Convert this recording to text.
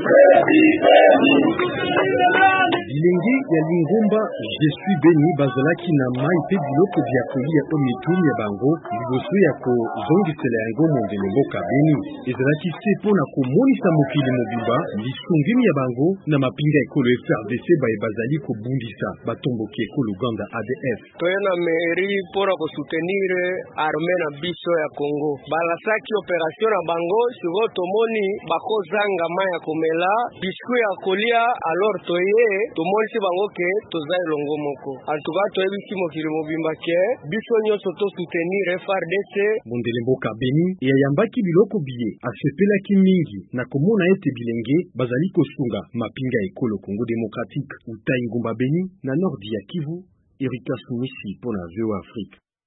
Bilenge ya Lingomba Je suis béni bazalaki na mai pe biloko bya kolia o mitumi ya bango liboso ya kozongisela yango mondele mboka Beni. Ezalaki se mpona komonisa mokili mobimba lisungimi ya bango na mapinga ekolo FRDC baye bazali kobundisa batomboki ekolo Uganda ADF. Toyena mairie mpona kosoutenir arme na biso ya Congo. Balasaki operation na bango siko tomoni bakozanga mai ya komela biskuit ya kolia alors toye tomonisi bango ke toza elongo moko. Antuka toyebisi mokili mobimba ke biso nyonso to soutenir FRDC. Mondele mboka Beni yayambaki biloko biye asepelaki mingi na komona ete bilenge bazali kosunga mapinga ekolo Congo Démocratique. Utai Ngumba Beni na nordi ya Kivu, Erika Sumisi pona VOA Afrique.